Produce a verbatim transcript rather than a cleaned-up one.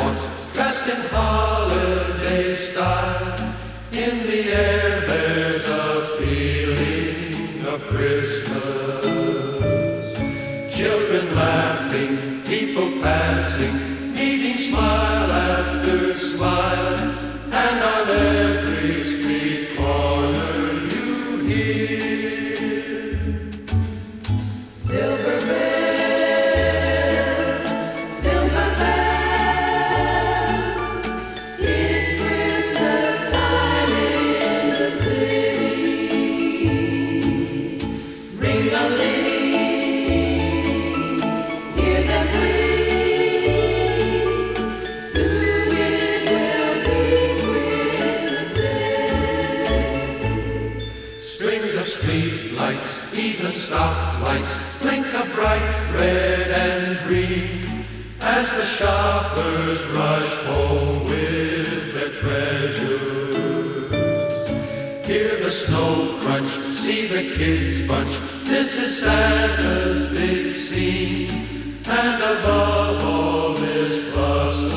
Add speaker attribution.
Speaker 1: sidewalks, dressed in holiday style. In the air there's a feeling of Christmas. Children laughing, people passing, meeting smile after smile, and on every street corner you hear silver bells, silver bells. It's Christmas time in the city. Ring-a-ling, hear them ring. Soon it will be Christmas Day. Strings of street lights, even stoplights, blink a bright red and green as the shoppers rush home with their treasures. Hear the snow crunch, see the kids bunch. This is Santa's big scene, and above all this frosty